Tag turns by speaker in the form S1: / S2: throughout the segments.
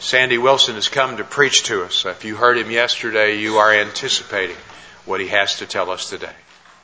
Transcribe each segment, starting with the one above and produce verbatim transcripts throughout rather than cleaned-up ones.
S1: Sandy Wilson has come to preach to us. If you heard him yesterday, you are anticipating what he has to tell us today.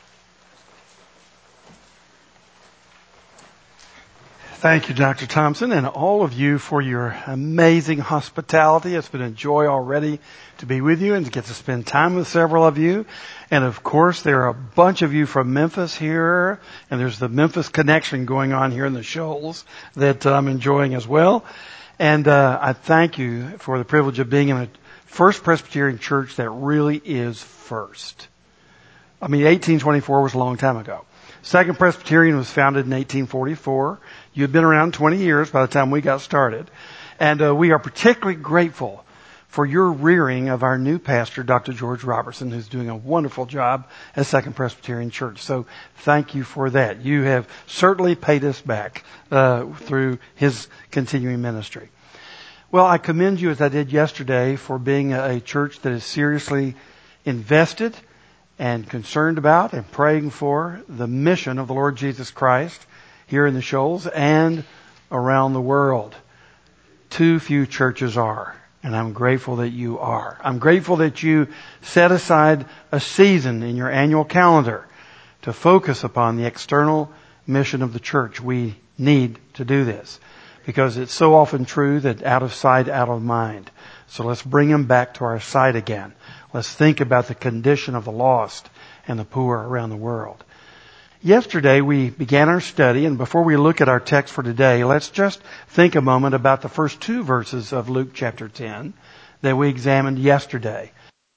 S2: Thank you, Doctor Thompson, and all of you for your amazing hospitality. It's been a joy already to be with you and to get to spend time with several of you. And of course, there are a bunch of you from Memphis here, and there's the Memphis connection going on here in the Shoals that I'm enjoying as well. And uh, I thank you for the privilege of being in a First Presbyterian Church that really is first. I mean, eighteen twenty-four was a long time ago. Second Presbyterian was founded in eighteen forty-four. You've been around twenty years by the time we got started. And uh, we are particularly grateful for your rearing of our new pastor, Doctor George Robertson, who's doing a wonderful job at Second Presbyterian Church. So thank you for that. You have certainly paid us back uh, through his continuing ministry. Well, I commend you, as I did yesterday, for being a church that is seriously invested and concerned about and praying for the mission of the Lord Jesus Christ here in the Shoals and around the world. Too few churches are, and I'm grateful that you are. I'm grateful that you set aside a season in your annual calendar to focus upon the external mission of the church. We need to do this because it's so often true that out of sight, out of mind. So let's bring them back to our sight again. Let's think about the condition of the lost and the poor around the world. Yesterday we began our study, and before we look at our text for today, let's just think a moment about the first two verses of Luke chapter ten that we examined yesterday.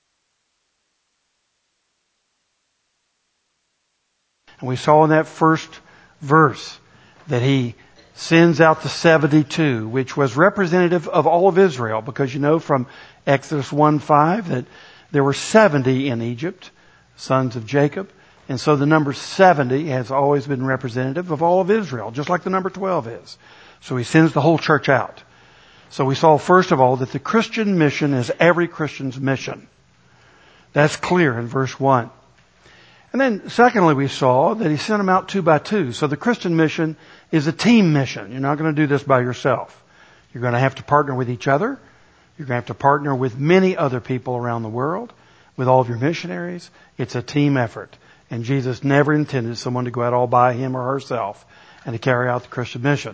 S2: And we saw in that first verse that he sends out the seventy-two, which was representative of all of Israel, because you know from Exodus one five that there were seventy in Egypt, sons of Jacob. And so the number seventy has always been representative of all of Israel, just like the number twelve is. So he sends the whole church out. So we saw, first of all, that the Christian mission is every Christian's mission. That's clear in verse one. And then, secondly, we saw that he sent them out two by two. So the Christian mission is a team mission. You're not going to do this by yourself. You're going to have to partner with each other. You're going to have to partner with many other people around the world, with all of your missionaries. It's a team effort. And Jesus never intended someone to go out all by him or herself and to carry out the Christian mission.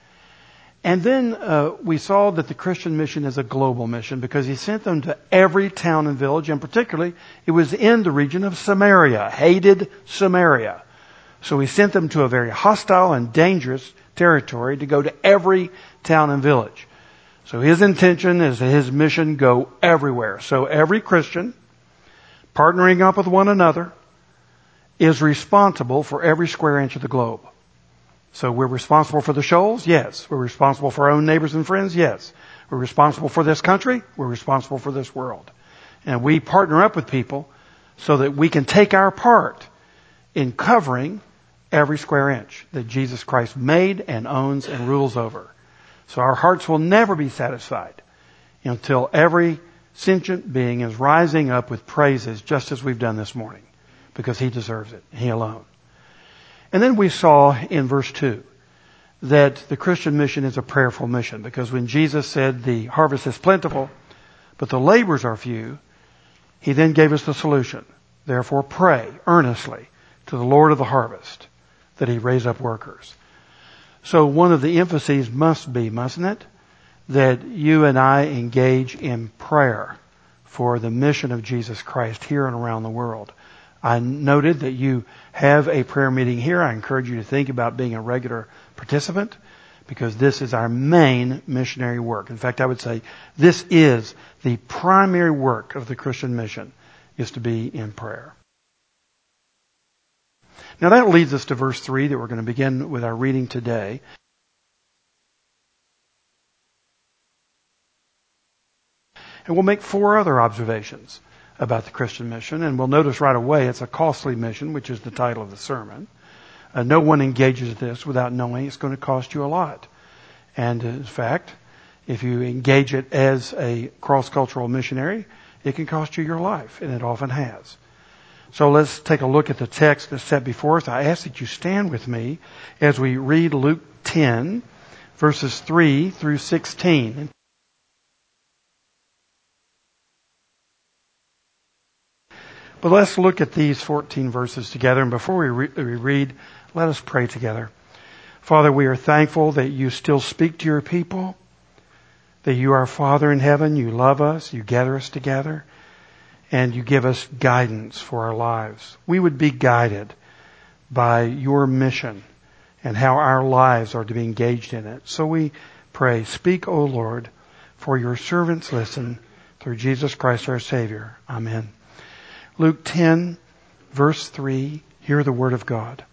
S2: And then uh, we saw that the Christian mission is a global mission because he sent them to every town and village, and particularly it was in the region of Samaria, hated Samaria. So he sent them to a very hostile and dangerous territory to go to every town and village. So his intention is that his mission go everywhere. So every Christian, partnering up with one another, is responsible for every square inch of the globe. So we're responsible for the Shoals? Yes. We're responsible for our own neighbors and friends? Yes. We're responsible for this country? We're responsible for this world. And we partner up with people so that we can take our part in covering every square inch that Jesus Christ made and owns and rules over. So our hearts will never be satisfied until every sentient being is rising up with praises just as we've done this morning, because he deserves it, he alone. And then we saw in verse two that the Christian mission is a prayerful mission, because when Jesus said the harvest is plentiful, but the labors are few, he then gave us the solution. Therefore pray earnestly to the Lord of the harvest that he raise up workers. So one of the emphases must be, mustn't it, that you and I engage in prayer for the mission of Jesus Christ here and around the world. I noted that you have a prayer meeting here. I encourage you to think about being a regular participant, because this is our main missionary work. In fact, I would say this is the primary work of the Christian mission, is to be in prayer. Now that leads us to verse three that we're going to begin with our reading today. And we'll make four other observations about the Christian mission. And we'll notice right away it's a costly mission, which is the title of the sermon. Uh, no one engages this without knowing it's going to cost you a lot. And uh, in fact, if you engage it as a cross-cultural missionary, it can cost you your life, and it often has. So let's take a look at the text that's set before us. I ask that you stand with me as we read Luke ten, verses three through sixteen. But let's look at these fourteen verses together. And before we, re- we read, let us pray together. Father, we are thankful that you still speak to your people, that you are our Father in heaven, you love us, you gather us together, and you give us guidance for our lives. We would be guided by your mission and how our lives are to be engaged in it. So we pray, speak, O Lord, for your servants listen, through Jesus Christ our Savior. Amen. Luke ten, verse three, hear the word of God.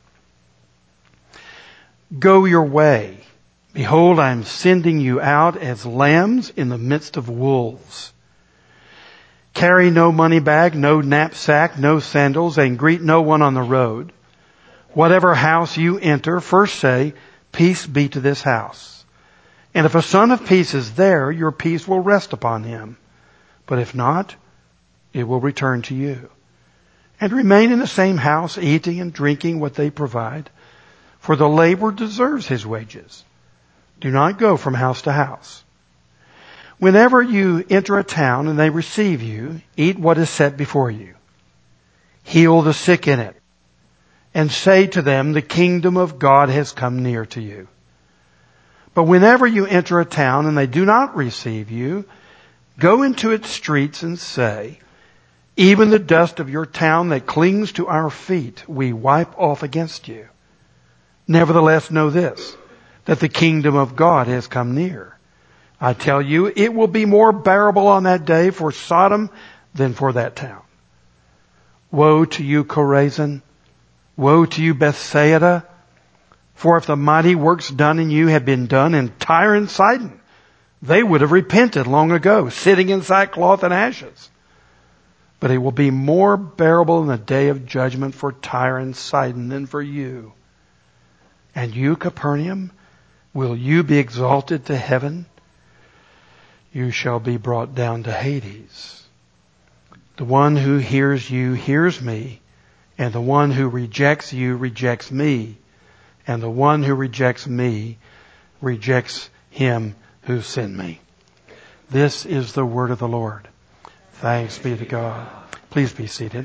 S2: Go your way. Behold, I am sending you out as lambs in the midst of wolves. Carry no money bag, no knapsack, no sandals, and greet no one on the road. Whatever house you enter, first say, peace be to this house. And if a son of peace is there, your peace will rest upon him. But if not, it will return to you. And remain in the same house, eating and drinking what they provide, for the laborer deserves his wages. Do not go from house to house. Whenever you enter a town and they receive you, eat what is set before you. Heal the sick in it, and say to them, the kingdom of God has come near to you. But whenever you enter a town and they do not receive you, go into its streets and say, even the dust of your town that clings to our feet, we wipe off against you. Nevertheless, know this, that the kingdom of God has come near. I tell you, it will be more bearable on that day for Sodom than for that town. Woe to you, Chorazin! Woe to you, Bethsaida! For if the mighty works done in you had been done in Tyre and Sidon, they would have repented long ago, sitting in sackcloth and ashes. But it will be more bearable in the day of judgment for Tyre and Sidon than for you. And you, Capernaum, will you be exalted to heaven? You shall be brought down to Hades. The one who hears you hears me, and the one who rejects you rejects me, and the one who rejects me rejects him who sent me. This is the word of the Lord. Thanks be to God. Please be seated.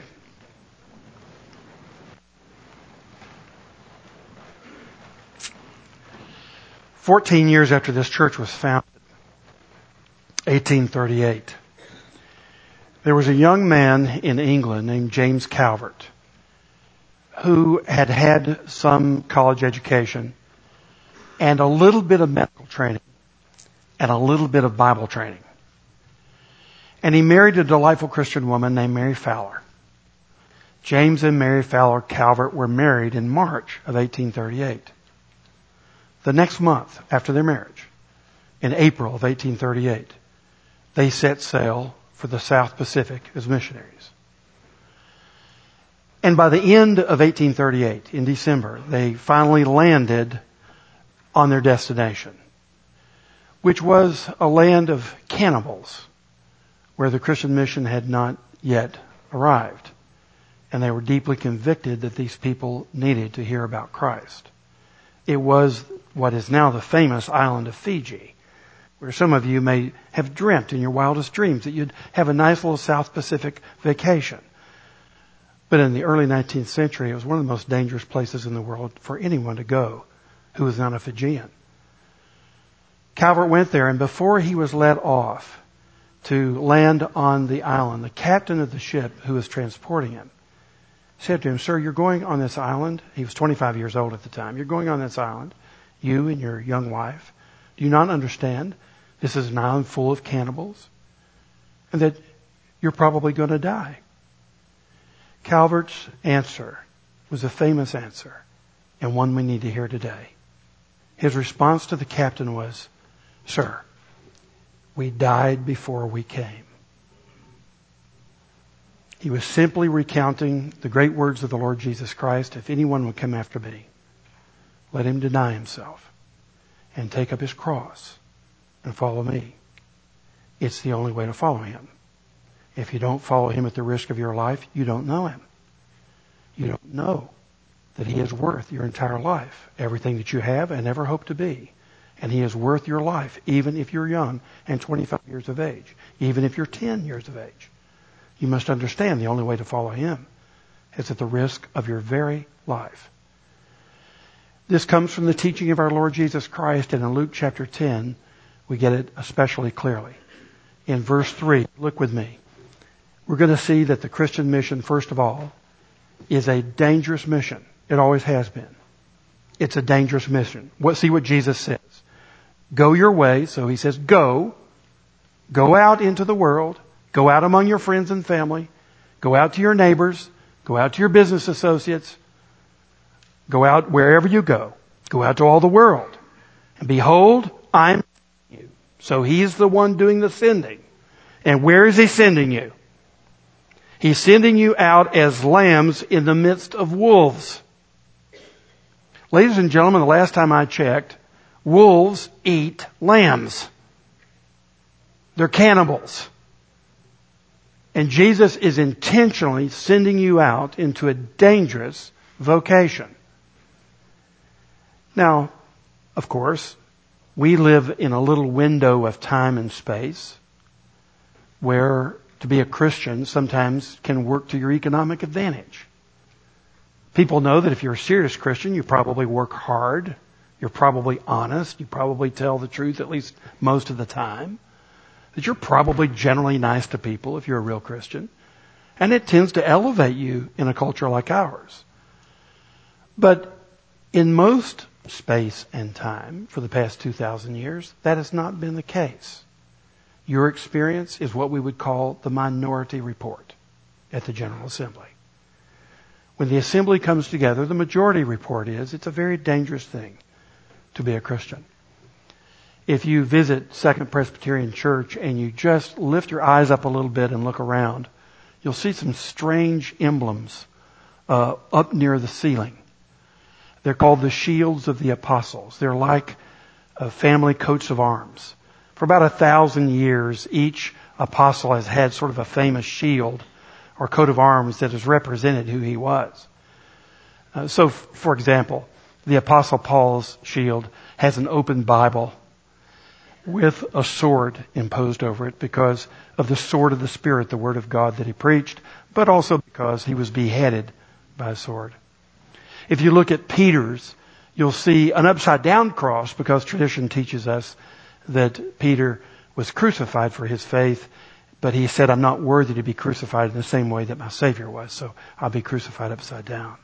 S2: Fourteen years after this church was founded, eighteen thirty-eight, there was a young man in England named James Calvert who had had some college education and a little bit of medical training and a little bit of Bible training. And he married a delightful Christian woman named Mary Fowler. James and Mary Fowler Calvert were married in March of eighteen thirty-eight. The next month after their marriage, in April of eighteen thirty-eight, they set sail for the South Pacific as missionaries. And by the end of eighteen thirty-eight, in December, they finally landed on their destination, which was a land of cannibals, where the Christian mission had not yet arrived. And they were deeply convicted that these people needed to hear about Christ. It was what is now the famous island of Fiji, where some of you may have dreamt in your wildest dreams that you'd have a nice little South Pacific vacation. But in the early nineteenth century, it was one of the most dangerous places in the world for anyone to go who was not a Fijian. Calvert went there, and before he was let off to land on the island, the captain of the ship who was transporting him said to him, "Sir, you're going on this island." He was twenty-five years old at the time. "You're going on this island, you and your young wife. Do you not understand this is an island full of cannibals? And that you're probably going to die?" Calvert's answer was a famous answer, and one we need to hear today. His response to the captain was, "Sir, we died before we came." He was simply recounting the great words of the Lord Jesus Christ, "If anyone would come after me, let him deny himself and take up his cross and follow me." It's the only way to follow him. If you don't follow him at the risk of your life, you don't know him. You don't know that he is worth your entire life, everything that you have and ever hope to be. And he is worth your life, even if you're young and twenty-five years of age, even if you're ten years of age. you must understand the only way to follow him is at the risk of your very life. This comes from the teaching of our Lord Jesus Christ, and in Luke chapter ten, we get it especially clearly. In verse three, look with me. We're going to see that the Christian mission, first of all, is a dangerous mission. It always has been. It's a dangerous mission. What, see what Jesus says. Go your way. So he says, go. Go out into the world. Go out among your friends and family. Go out to your neighbors. Go out to your business associates. Go out wherever you go. Go out to all the world. And behold, I'm sending you. So he's the one doing the sending. And where is he sending you? He's sending you out as lambs in the midst of wolves. Ladies and gentlemen, the last time I checked, wolves eat lambs. They're cannibals. And Jesus is intentionally sending you out into a dangerous vocation. Now, of course, we live in a little window of time and space where to be a Christian sometimes can work to your economic advantage. People know that if you're a serious Christian, you probably work hard, you're probably honest, you probably tell the truth at least most of the time, that you're probably generally nice to people if you're a real Christian, and it tends to elevate you in a culture like ours. But in most space and time for the past two thousand years, that has not been the case. Your experience is what we would call the minority report at the General Assembly. When the assembly comes together, the majority report is it's a very dangerous thing to be a Christian. If you visit Second Presbyterian Church and you just lift your eyes up a little bit and look around, you'll see some strange emblems uh, up near the ceiling. They're called the shields of the apostles. They're like uh, family coats of arms. For about a thousand years, each apostle has had sort of a famous shield or coat of arms that has represented who he was. Uh, so, f- for example, the Apostle Paul's shield has an open Bible with a sword imposed over it because of the sword of the Spirit, the Word of God that he preached, but also because he was beheaded by a sword. If you look at Peter's, you'll see an upside-down cross because tradition teaches us that Peter was crucified for his faith, but he said, I'm not worthy to be crucified in the same way that my Savior was, so I'll be crucified upside down.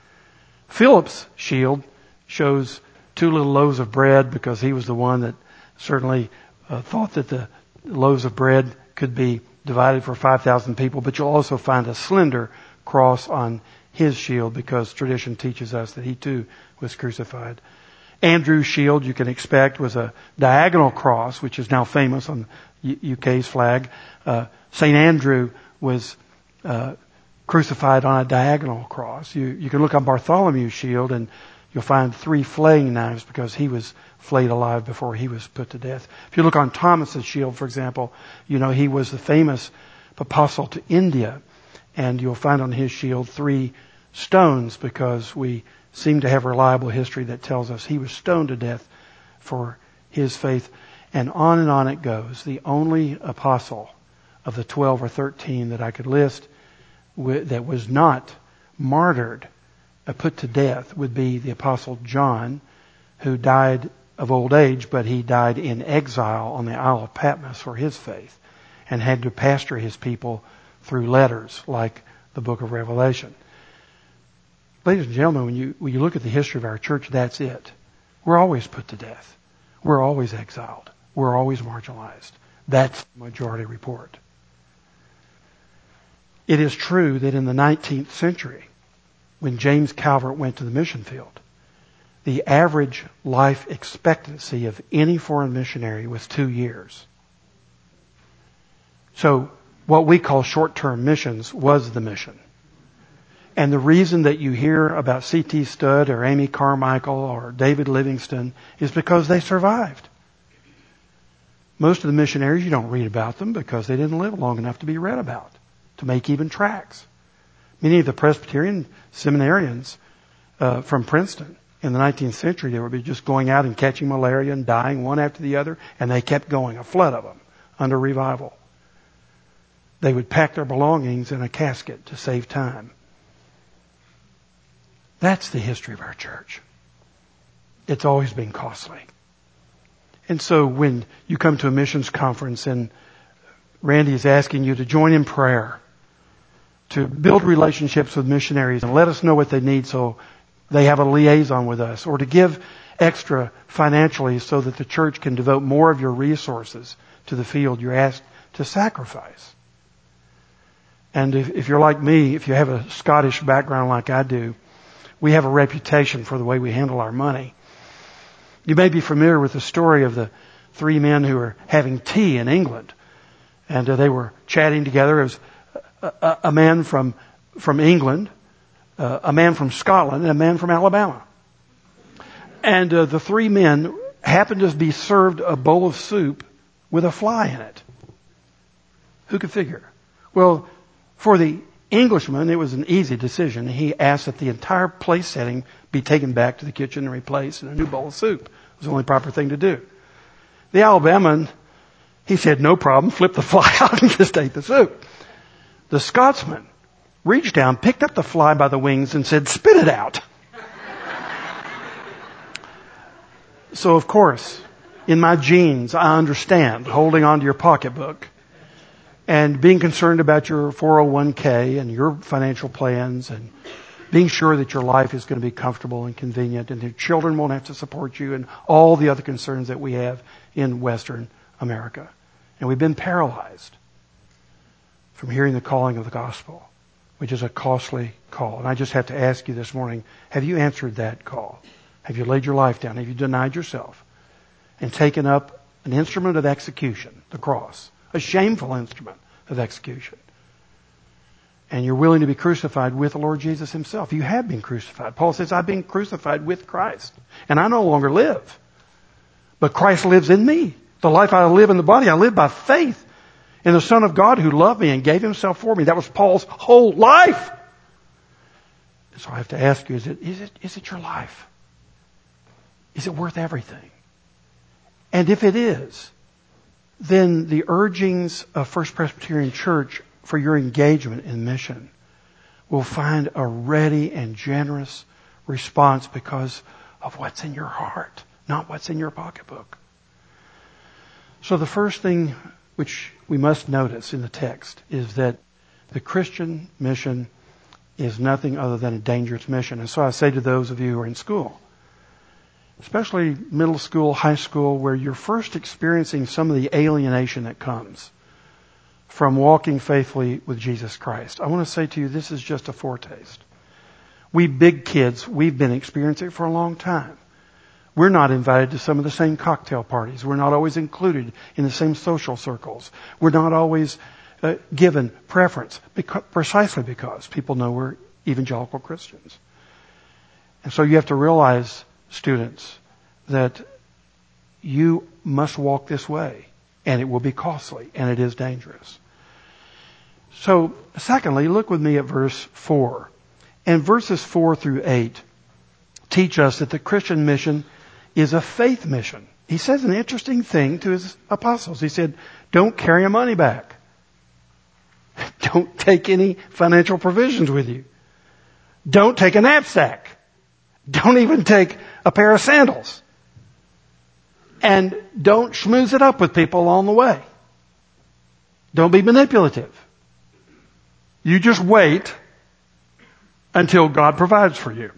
S2: Philip's shield shows two little loaves of bread because he was the one that certainly uh, thought that the loaves of bread could be divided for five thousand people, but you'll also find a slender cross on his shield because tradition teaches us that he too was crucified. Andrew's shield, you can expect, was a diagonal cross, which is now famous on U K's flag. Uh, Saint Andrew was uh, crucified on a diagonal cross. You, you can look on Bartholomew's shield and you'll find three flaying knives because he was flayed alive before he was put to death. If you look on Thomas's shield, for example, you know he was the famous apostle to India, and you'll find on his shield three stones because we seem to have reliable history that tells us he was stoned to death for his faith. And on and on it goes. The only apostle of the twelve or thirteen that I could list that was not martyred, uh, put to death, would be the apostle John, who died of old age, but he died in exile on the Isle of Patmos for his faith and had to pastor his people through letters like the book of Revelation. Ladies and gentlemen, when you, when you look at the history of our church, that's it. We're always put to death. We're always exiled. We're always marginalized. That's the majority report. It is true that in the nineteenth century, when James Calvert went to the mission field, the average life expectancy of any foreign missionary was two years. So what we call short-term missions was the mission. And the reason that you hear about C T Studd or Amy Carmichael or David Livingston is because they survived. Most of the missionaries, you don't read about them because they didn't live long enough to be read about, to make even tracts. Many of the Presbyterian seminarians uh, from Princeton in the nineteenth century, they would be just going out and catching malaria and dying one after the other, and they kept going, a flood of them, under revival. they would pack their belongings in a casket to save time. That's the history of our church. It's always been costly. And so when you come to a missions conference and Randy is asking you to join in prayer, to build relationships with missionaries and let us know what they need so they have a liaison with us, or to give extra financially so that the church can devote more of your resources to the field, you're asked to sacrifice. And if, if you're like me, if you have a Scottish background like I do, we have a reputation for the way we handle our money. You may be familiar with the story of the three men who were having tea in England. And uh, they were chatting together. It was a, a, a man from, from England, uh, a man from Scotland, and a man from Alabama. And uh, the three men happened to be served a bowl of soup with a fly in it. Who could figure? Well, for the Englishman, it was an easy decision. He asked that the entire place setting be taken back to the kitchen and replaced in a new bowl of soup. It was the only proper thing to do. The Alabaman, he said, no problem, flipped the fly out and just ate the soup. The Scotsman reached down, picked up the fly by the wings and said, spit it out. So, of course, in my genes, I understand holding on to your pocketbook and being concerned about your four oh one k and your financial plans and being sure that your life is going to be comfortable and convenient and your children won't have to support you and all the other concerns that we have in Western America. And we've been paralyzed from hearing the calling of the gospel, which is a costly call. And I just have to ask you this morning, have you answered that call? Have you laid your life down? Have you denied yourself and taken up an instrument of execution, the cross, a shameful instrument of execution? And you're willing to be crucified with the Lord Jesus himself. You have been crucified. Paul says, I've been crucified with Christ. And I no longer live. But Christ lives in me. The life I live in the body, I live by faith in the Son of God who loved me and gave himself for me. That was Paul's whole life. So I have to ask you, is it, is it, is it your life? Is it worth everything? And if it is, then the urgings of First Presbyterian Church for your engagement in mission will find a ready and generous response because of what's in your heart, not what's in your pocketbook. So the first thing which we must notice in the text is that the Christian mission is nothing other than a dangerous mission. And so I say to those of you who are in school, especially middle school, high school, where you're first experiencing some of the alienation that comes from walking faithfully with Jesus Christ. I want to say to you, this is just a foretaste. We big kids, we've been experiencing it for a long time. We're not invited to some of the same cocktail parties. We're not always included in the same social circles. We're not always uh, given preference because, precisely because people know we're evangelical Christians. And so you have to realize, students, that you must walk this way, and it will be costly, and it is dangerous. So, secondly, look with me at verse four. And verses four through eight teach us that the Christian mission is a faith mission. He says an interesting thing to his apostles. He said, don't carry your money back. Don't take any financial provisions with you. Don't take a knapsack. Don't even take a pair of sandals. And don't schmooze it up with people along the way. Don't be manipulative. You just wait until God provides for you.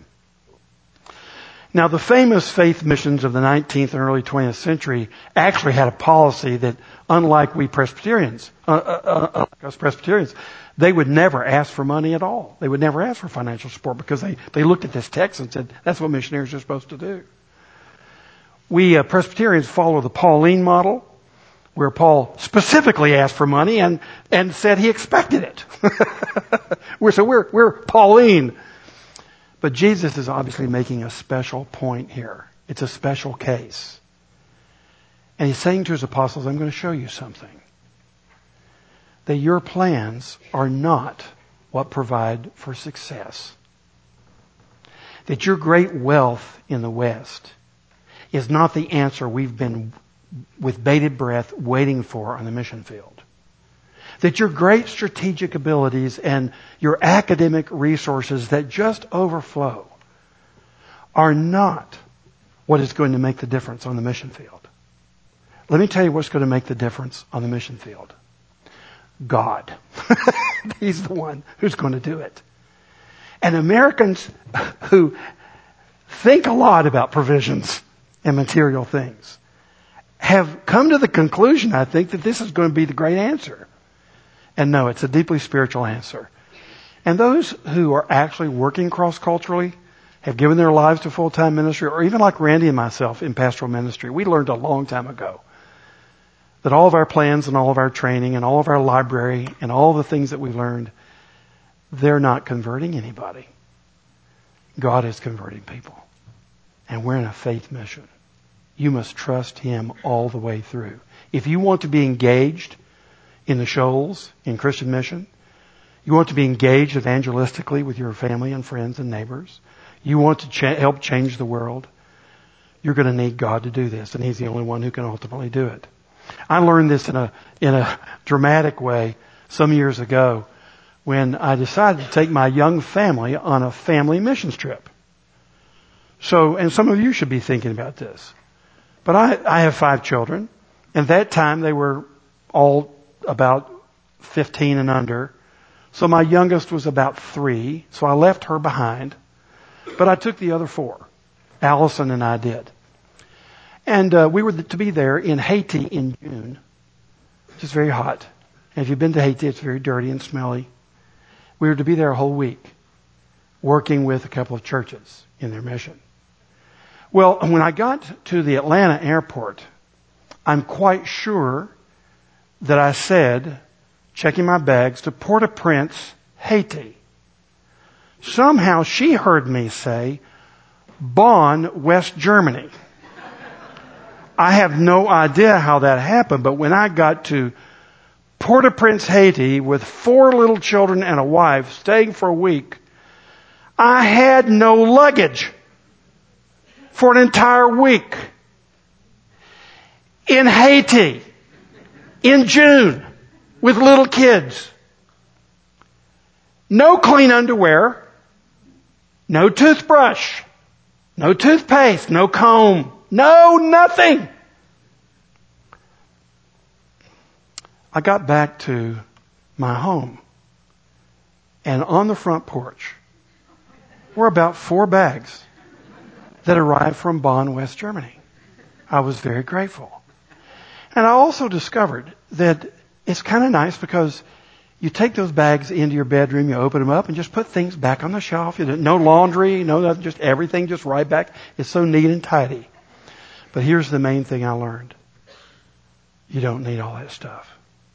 S2: Now, the famous faith missions of the nineteenth and early twentieth century actually had a policy that, unlike we Presbyterians, uh, uh, uh, us Presbyterians, they would never ask for money at all. They would never ask for financial support because they, they looked at this text and said, that's what missionaries are supposed to do. We uh, Presbyterians follow the Pauline model, where Paul specifically asked for money and, and said he expected it. we're, so we're, we're Pauline. But Jesus is obviously making a special point here. It's a special case. And he's saying to his apostles, I'm going to show you something. That your plans are not what provide for success. That your great wealth in the West is not the answer we've been with bated breath waiting for on the mission field. that your great strategic abilities and your academic resources that just overflow are not what is going to make the difference on the mission field. Let me tell you what's going to make the difference on the mission field. God. He's the one who's going to do it. And Americans who think a lot about provisions and material things have come to the conclusion, I think, that this is going to be the great answer. And no, it's a deeply spiritual answer. And those who are actually working cross-culturally, have given their lives to full-time ministry, or even like Randy and myself in pastoral ministry, we learned a long time ago that all of our plans and all of our training and all of our library and all the things that we've learned, they're not converting anybody. God is converting people. And we're in a faith mission. You must trust Him all the way through. If you want to be engaged in the shoals, in Christian mission, you want to be engaged evangelistically with your family and friends and neighbors, you want to cha- help change the world, you're going to need God to do this, and He's the only one who can ultimately do it. I learned this in a in a dramatic way some years ago when I decided to take my young family on a family missions trip. So, and some of you should be thinking about this. But I, I have five children, and at that time they were all about fifteen and under. So my youngest was about three, so I left her behind. But I took the other four. Allison and I did. And uh, we were to be there in Haiti in June, which is very hot. And if you've been to Haiti, it's very dirty and smelly. We were to be there a whole week, working with a couple of churches in their mission. Well, when I got to the Atlanta airport, I'm quite sure that I said, checking my bags, to Port-au-Prince, Haiti. Somehow she heard me say, Bonn, West Germany. I have no idea how that happened, but when I got to Port-au-Prince, Haiti, with four little children and a wife, staying for a week, I had no luggage for an entire week. In Haiti, in June, with little kids. No clean underwear, no toothbrush, no toothpaste, no comb, no nothing. I got back to my home, and on the front porch were about four bags that arrived from Bonn, West Germany. I was very grateful. And I also discovered that it's kind of nice because you take those bags into your bedroom, you open them up, and just put things back on the shelf. No laundry, no nothing, just everything just right back. It's so neat and tidy. But here's the main thing I learned. You don't need all that stuff.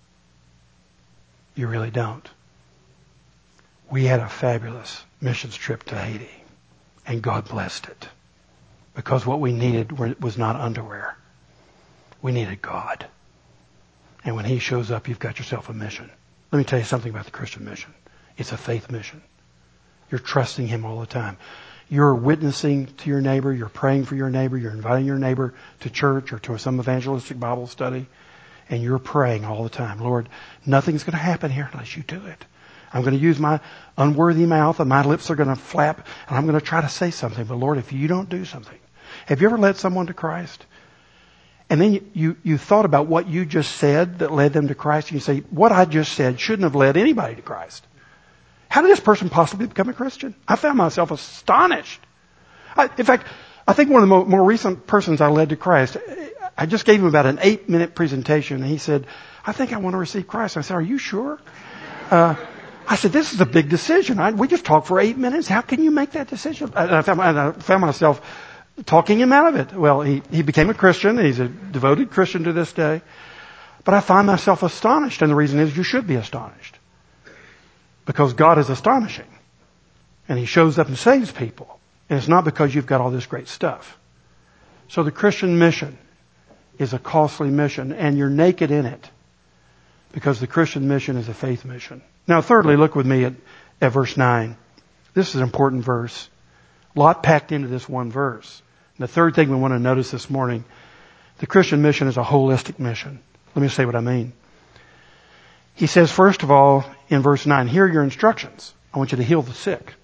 S2: You really don't. We had a fabulous missions trip to Haiti, and God blessed it. Because what we needed was not underwear. We needed God. And when He shows up, you've got yourself a mission. Let me tell you something about the Christian mission. It's a faith mission. You're trusting Him all the time. You're witnessing to your neighbor. You're praying for your neighbor. You're inviting your neighbor to church or to some evangelistic Bible study. And you're praying all the time. Lord, nothing's going to happen here unless you do it. I'm going to use my unworthy mouth and my lips are going to flap and I'm going to try to say something. But Lord, if you don't do something. Have you ever led someone to Christ? And then you, you, you thought about what you just said that led them to Christ. And you say, what I just said shouldn't have led anybody to Christ. How did this person possibly become a Christian? I found myself astonished. I, in fact, I think one of the more, more recent persons I led to Christ, I just gave him about an eight minute presentation and he said, I think I want to receive Christ. I said, are you sure? Uh, I said, this is a big decision. I, we just talked for eight minutes. How can you make that decision? And I found, and I found myself talking him out of it. Well, he, he became a Christian. He's a devoted Christian to this day. But I find myself astonished. And the reason is you should be astonished. Because God is astonishing. And He shows up and saves people. And it's not because you've got all this great stuff. So the Christian mission is a costly mission. And you're naked in it. Because the Christian mission is a faith mission. Now thirdly, look with me at, at verse nine. This is an important verse. A lot packed into this one verse. And the third thing we want to notice this morning, the Christian mission is a holistic mission. Let me say what I mean. He says, first of all, in verse nine, here are your instructions. I want you to heal the sick.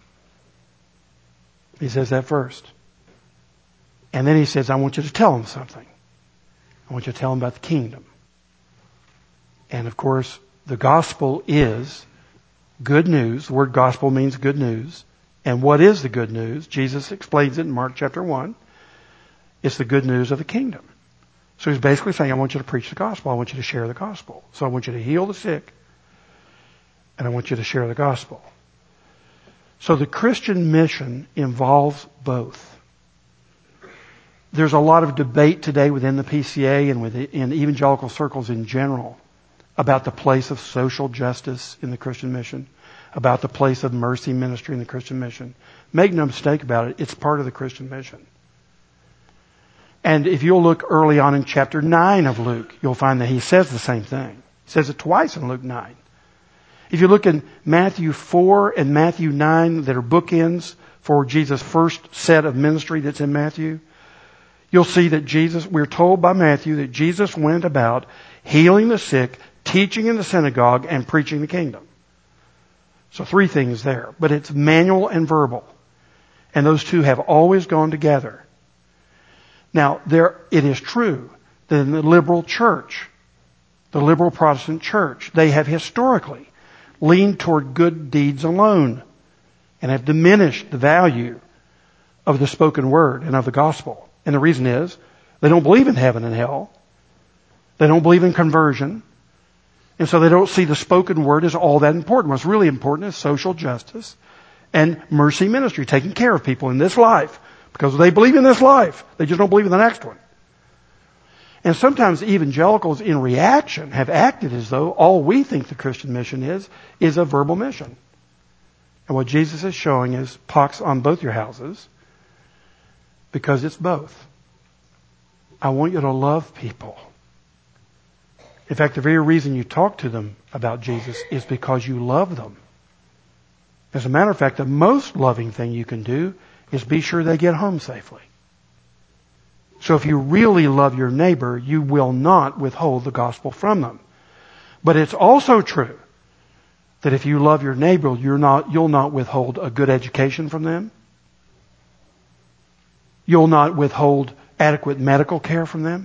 S2: He says that first. And then he says, I want you to tell them something. I want you to tell them about the kingdom. And of course, the gospel is good news. The word gospel means good news. And what is the good news? Jesus explains it in Mark chapter one. It's the good news of the kingdom. So he's basically saying, I want you to preach the gospel. I want you to share the gospel. So I want you to heal the sick. And I want you to share the gospel. So the Christian mission involves both. There's a lot of debate today within the P C A and within evangelical circles in general about the place of social justice in the Christian mission, about the place of mercy ministry in the Christian mission. Make no mistake about it, it's part of the Christian mission. And if you'll look early on in chapter nine of Luke, you'll find that he says the same thing. He says it twice in Luke nine. If you look in Matthew four and Matthew nine, that are bookends for Jesus' first set of ministry that's in Matthew, you'll see that Jesus, we're told by Matthew that Jesus went about healing the sick, teaching in the synagogue, and preaching the kingdom. So three things there. But it's manual and verbal. And those two have always gone together. Now, there, it is true that in the liberal church, the liberal Protestant church, they have historically leaned toward good deeds alone and have diminished the value of the spoken word and of the gospel. And the reason is they don't believe in heaven and hell. They don't believe in conversion. And so they don't see the spoken word as all that important. What's really important is social justice and mercy ministry, taking care of people in this life. Because they believe in this life. They just don't believe in the next one. And sometimes evangelicals in reaction have acted as though all we think the Christian mission is, is a verbal mission. And what Jesus is showing is pox on both your houses, because it's both. I want you to love people. In fact, the very reason you talk to them about Jesus is because you love them. As a matter of fact, the most loving thing you can do is be sure they get home safely. So if you really love your neighbor, you will not withhold the gospel from them. But it's also true that if you love your neighbor, you're not, you'll not withhold a good education from them. You'll not withhold adequate medical care from them.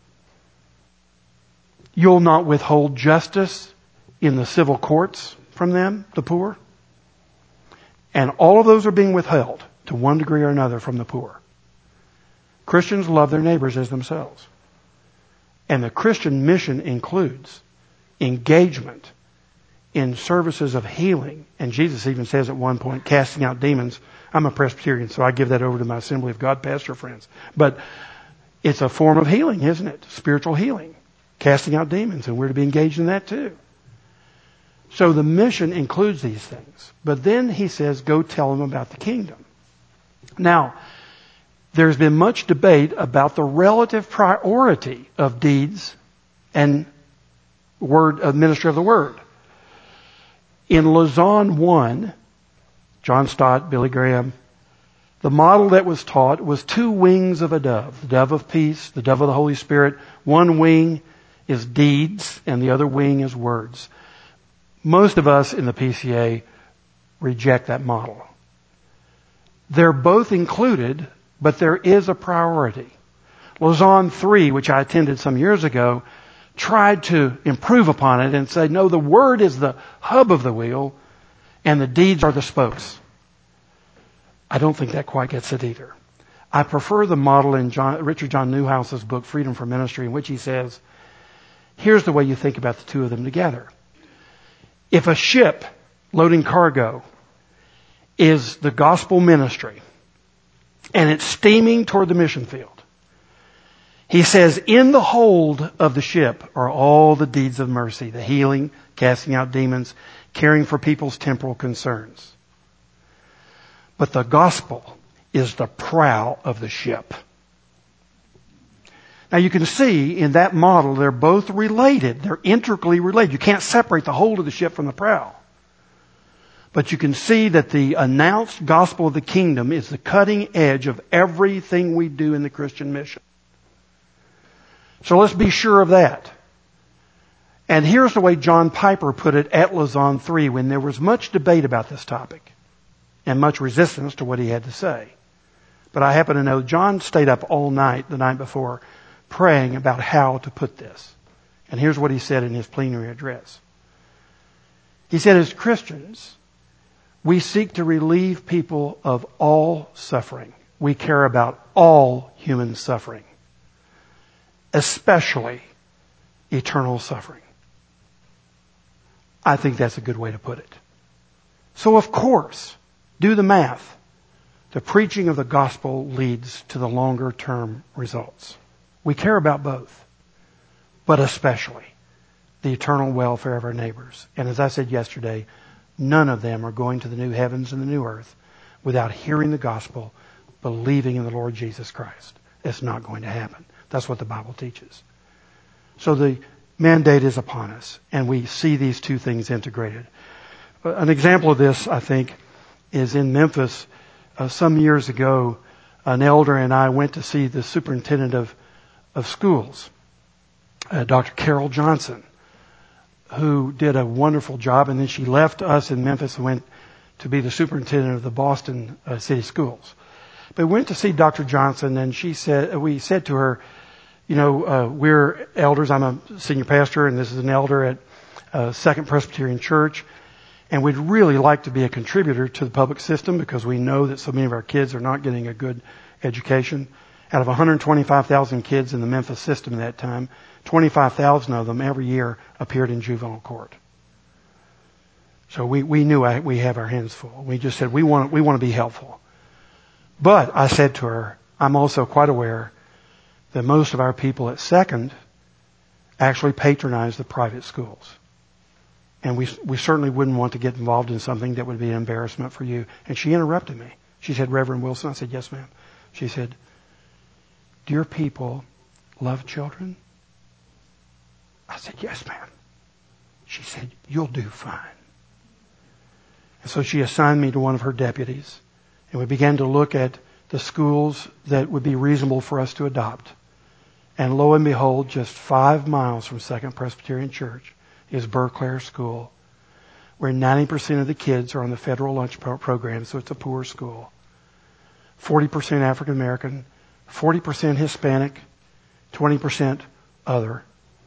S2: You'll not withhold justice in the civil courts from them, the poor. And all of those are being withheld to one degree or another from the poor. Christians love their neighbors as themselves. And the Christian mission includes engagement in services of healing. And Jesus even says at one point, casting out demons. I'm a Presbyterian, so I give that over to my Assembly of God pastor friends. But it's a form of healing, isn't it? Spiritual healing. Casting out demons, and we're to be engaged in that too. So the mission includes these things. But then he says, go tell them about the kingdom. Now, there's been much debate about the relative priority of deeds and word, uh, ministry of the word. In Lausanne one, John Stott, Billy Graham, the model that was taught was two wings of a dove. The dove of peace, the dove of the Holy Spirit. One wing is deeds, and the other wing is words. Most of us in the P C A reject that model. They're both included, but there is a priority. Lausanne three, which I attended some years ago, tried to improve upon it and say, no, the word is the hub of the wheel, and the deeds are the spokes. I don't think that quite gets it either. I prefer the model in John, Richard John Newhouse's book, Freedom from Ministry, in which he says, here's the way you think about the two of them together. If a ship loading cargo is the gospel ministry, and it's steaming toward the mission field, he says, in the hold of the ship are all the deeds of mercy, the healing, casting out demons, caring for people's temporal concerns. But the gospel is the prow of the ship. Now you can see in that model they're both related. They're intricately related. You can't separate the hold of the ship from the prow. But you can see that the announced gospel of the kingdom is the cutting edge of everything we do in the Christian mission. So let's be sure of that. And here's the way John Piper put it at Lausanne three when there was much debate about this topic and much resistance to what he had to say. But I happen to know John stayed up all night the night before praying about how to put this. And here's what he said in his plenary address. He said, as Christians, we seek to relieve people of all suffering. We care about all human suffering, especially eternal suffering. I think that's a good way to put it. So of course, do the math. The preaching of the gospel leads to the longer term results. We care about both, but especially the eternal welfare of our neighbors. And as I said yesterday, none of them are going to the new heavens and the new earth without hearing the gospel, believing in the Lord Jesus Christ. It's not going to happen. That's what the Bible teaches. So the mandate is upon us, and we see these two things integrated. An example of this, I think, is in Memphis. Uh, some years ago, an elder and I went to see the superintendent of, of schools, uh, Doctor Carol Johnson, who did a wonderful job, and then she left us in Memphis and went to be the superintendent of the Boston uh, city schools. But we went to see Doctor Johnson, and she said, we said to her, you know, uh, we're elders. I'm a senior pastor, and this is an elder at uh, Second Presbyterian Church. And we'd really like to be a contributor to the public system because we know that so many of our kids are not getting a good education. Out of one hundred twenty-five thousand kids in the Memphis system at that time, twenty-five thousand of them every year appeared in juvenile court. So we, we knew I, we have our hands full. We just said we want, we want to be helpful. But I said to her, I'm also quite aware that most of our people at Second actually patronize the private schools. And we we certainly wouldn't want to get involved in something that would be an embarrassment for you. And she interrupted me. She said, Reverend Wilson. I said, yes, ma'am. She said, do your people love children? I said, yes, ma'am. She said, you'll do fine. And so she assigned me to one of her deputies. And we began to look at the schools that would be reasonable for us to adopt. And lo and behold, just five miles from Second Presbyterian Church is Berclair School, where ninety percent of the kids are on the federal lunch pro- program, so it's a poor school. forty percent African American, forty percent Hispanic, twenty percent other.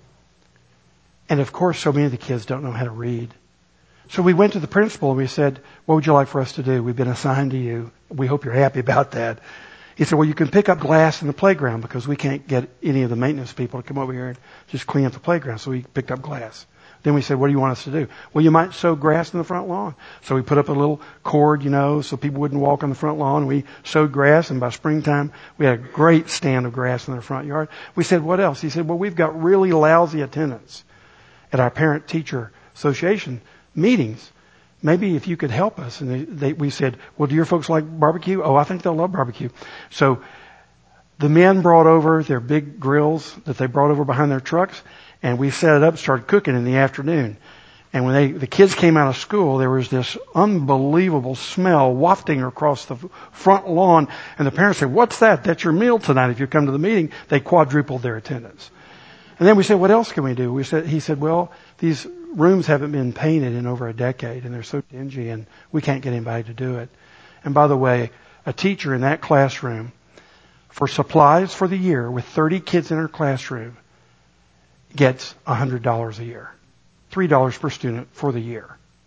S2: And of course, so many of the kids don't know how to read. So we went to the principal and we said, what would you like for us to do? We've been assigned to you. We hope you're happy about that. He said, well, you can pick up glass in the playground because we can't get any of the maintenance people to come over here and just clean up the playground. So we picked up glass. Then we said, what do you want us to do? Well, you might sow grass in the front lawn. So we put up a little cord, you know, so people wouldn't walk on the front lawn. We sowed grass, and by springtime, we had a great stand of grass in their front yard. We said, what else? He said, well, we've got really lousy attendance at our parent-teacher association meetings. Maybe if you could help us. And they, they, we said, well, do your folks like barbecue? Oh, I think they'll love barbecue. So the men brought over their big grills that they brought over behind their trucks, and we set it up, started cooking in the afternoon. And when they, the kids came out of school, there was this unbelievable smell wafting across the front lawn. And the parents said, what's that? That's your meal tonight. If you come to the meeting, they quadrupled their attendance. And then we said, what else can we do? We said, he said, well, these rooms haven't been painted in over a decade, and they're so dingy, and we can't get anybody to do it. And by the way, a teacher in that classroom, for supplies for the year, with thirty kids in her classroom, gets one hundred dollars a year. three dollars per student for the year.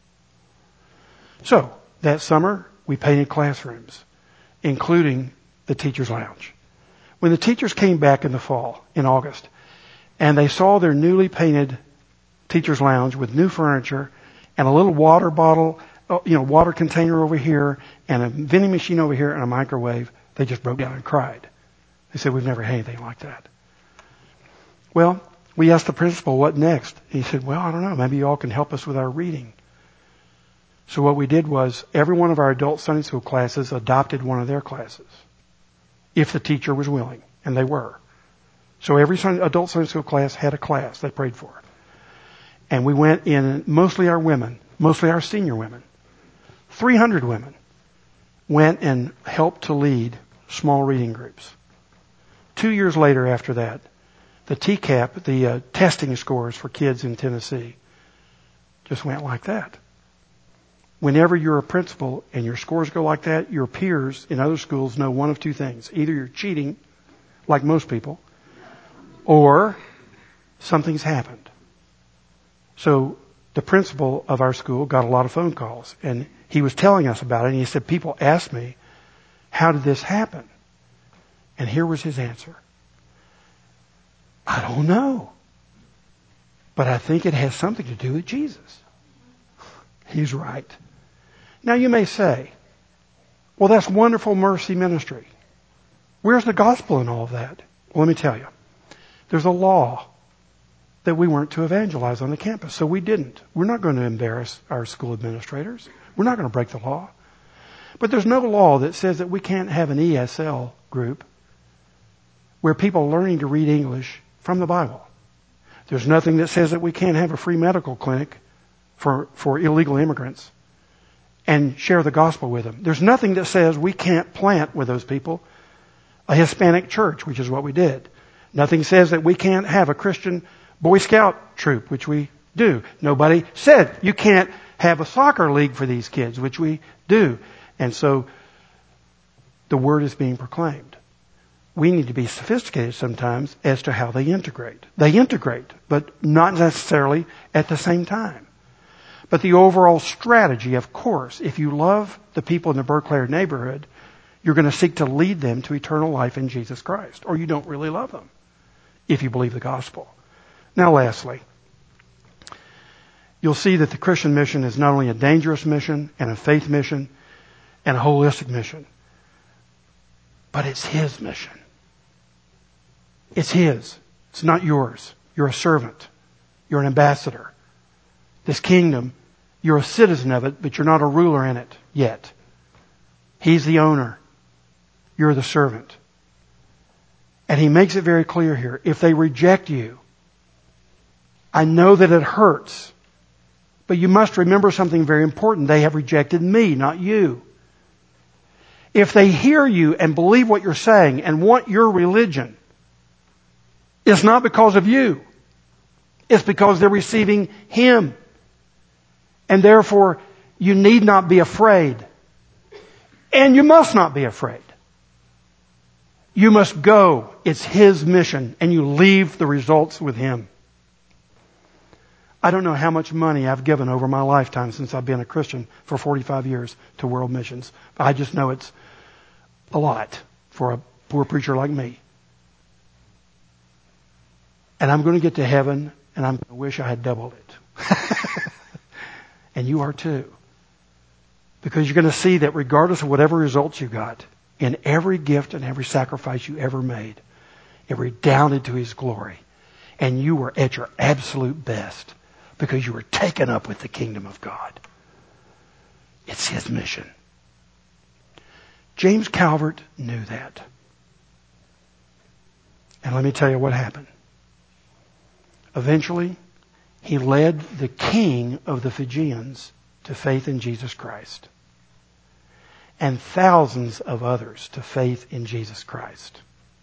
S2: So, that summer, we painted classrooms, including the teacher's lounge. When the teachers came back in the fall, in August, and they saw their newly painted teacher's lounge with new furniture and a little water bottle, you know, water container over here and a vending machine over here and a microwave, they just broke down and cried. They said, we've never had anything like that. Well, we asked the principal, what next? He said, well, I don't know. Maybe you all can help us with our reading. So what we did was every one of our adult Sunday school classes adopted one of their classes, if the teacher was willing, and they were. So every Sunday, adult Sunday school class had a class they prayed for. And we went in, mostly our women, mostly our senior women. three hundred women went and helped to lead small reading groups. Two years later after that, the T CAP, the uh, testing scores for kids in Tennessee, just went like that. Whenever you're a principal and your scores go like that, your peers in other schools know one of two things. Either you're cheating, like most people, or something's happened. So the principal of our school got a lot of phone calls, and he was telling us about it, and he said, people asked me, how did this happen? And here was his answer. I don't know. But I think it has something to do with Jesus. He's right. Now you may say, well, that's wonderful mercy ministry. Where's the gospel in all of that? Well, let me tell you. There's a law that we weren't to evangelize on the campus, so we didn't. We're not going to embarrass our school administrators. We're not going to break the law. But there's no law that says that we can't have an E S L group where people are learning to read English from the Bible. There's nothing that says that we can't have a free medical clinic for, for illegal immigrants and share the gospel with them. There's nothing that says we can't plant with those people a Hispanic church, which is what we did. Nothing says that we can't have a Christian Boy Scout troop, which we do. Nobody said you can't have a soccer league for these kids, which we do. And so the word is being proclaimed. We need to be sophisticated sometimes as to how they integrate. They integrate, but not necessarily at the same time. But the overall strategy, of course, if you love the people in the Berkeley neighborhood, you're going to seek to lead them to eternal life in Jesus Christ, or you don't really love them if you believe the gospel. Now, lastly, you'll see that the Christian mission is not only a dangerous mission and a faith mission and a holistic mission, but it's His mission. It's His. It's not yours. You're a servant. You're an ambassador. This kingdom, you're a citizen of it, but you're not a ruler in it yet. He's the owner. You're the servant. And He makes it very clear here. If they reject you, I know that it hurts, but you must remember something very important. They have rejected me, not you. If they hear you and believe what you're saying and want your religion, it's not because of you. It's because they're receiving Him. And therefore, you need not be afraid. And you must not be afraid. You must go. It's His mission. And you leave the results with Him. I don't know how much money I've given over my lifetime since I've been a Christian for forty-five years to world missions. I just know it's a lot for a poor preacher like me. And I'm going to get to heaven and I'm going to wish I had doubled it. And you are too. Because you're going to see that regardless of whatever results you got, in every gift and every sacrifice you ever made, it redounded to His glory. And you were at your absolute best because you were taken up with the kingdom of God. It's His mission. James Calvert knew that. And let me tell you what happened. Eventually, he led the king of the Fijians to faith in Jesus Christ. And thousands of others to faith in Jesus Christ.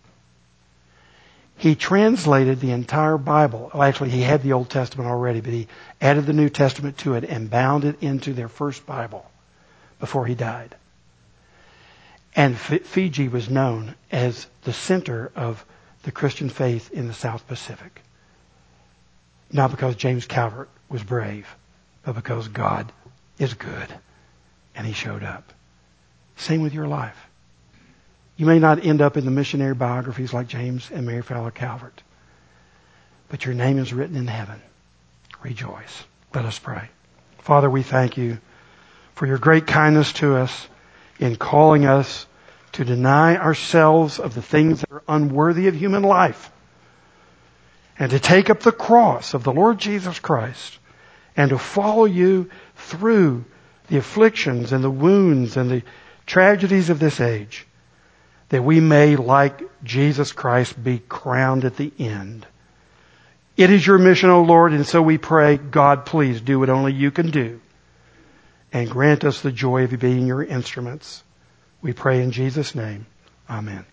S2: He translated the entire Bible. Well, actually, he had the Old Testament already, but he added the New Testament to it and bound it into their first Bible before he died. And Fiji was known as the center of the Christian faith in the South Pacific. Not because James Calvert was brave, but because God is good and He showed up. Same with your life. You may not end up in the missionary biographies like James and Mary Fowler Calvert, but your name is written in heaven. Rejoice. Let us pray. Father, we thank You for Your great kindness to us in calling us to deny ourselves of the things that are unworthy of human life and to take up the cross of the Lord Jesus Christ and to follow You through the afflictions and the wounds and the tragedies of this age, that we may, like Jesus Christ, be crowned at the end. It is Your mission, O Lord, and so we pray, God, please do what only You can do and grant us the joy of being Your instruments. We pray in Jesus' name. Amen.